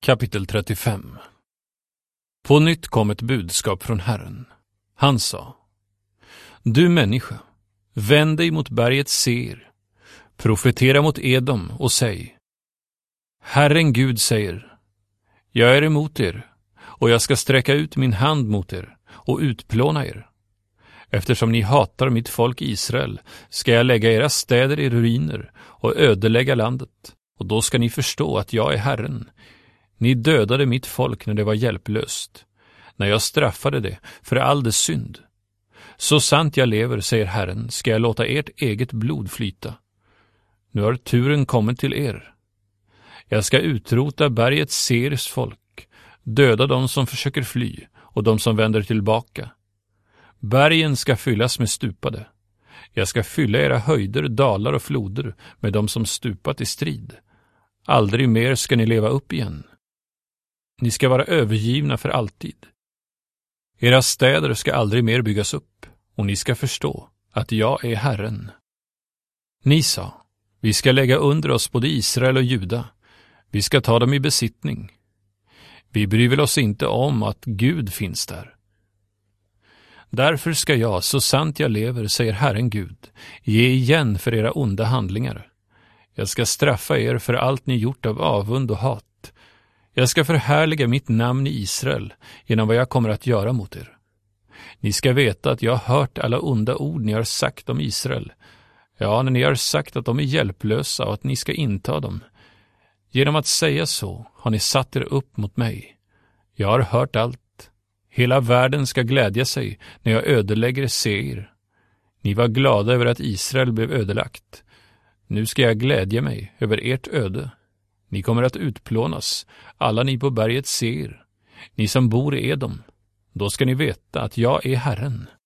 Kapitel 35. På nytt kom ett budskap från Herren. Han sa: Du människa, vänd dig mot berget Seir, profetera mot Edom och säg: Herren Gud säger: Jag är emot er, och jag ska sträcka ut min hand mot er och utplåna er. Eftersom ni hatar mitt folk Israel ska jag lägga era städer i ruiner och ödelägga landet, och då ska ni förstå att jag är Herren. Ni dödade mitt folk när det var hjälplöst, när jag straffade det för all dess synd. Så sant jag lever, säger Herren, ska jag låta ert eget blod flyta. Nu har turen kommit till er. Jag ska utrota berget Seirs folk, döda dem som försöker fly och de som vänder tillbaka. Bergen ska fyllas med stupade. Jag ska fylla era höjder, dalar och floder med dem som stupat i strid. Aldrig mer ska ni leva upp igen. Ni ska vara övergivna för alltid. Era städer ska aldrig mer byggas upp, och ni ska förstå att jag är Herren. Ni sa: Vi ska lägga under oss både Israel och Juda. Vi ska ta dem i besittning. Vi bryr väl oss inte om att Gud finns där. Därför ska jag, så sant jag lever, säger Herren Gud, ge igen för era onda handlingar. Jag ska straffa er för allt ni gjort av avund och hat. Jag ska förhärliga mitt namn i Israel genom vad jag kommer att göra mot er. Ni ska veta att jag har hört alla onda ord ni har sagt om Israel. Ja, när ni har sagt att de är hjälplösa och att ni ska inta dem. Genom att säga så har ni satt er upp mot mig. Jag har hört allt. Hela världen ska glädja sig när jag ödelägger Seir. Ni var glada över att Israel blev ödelagt. Nu ska jag glädja mig över ert öde. Ni kommer att utplånas, alla ni på berget Seir, ni som bor i Edom. Då ska ni veta att jag är Herren.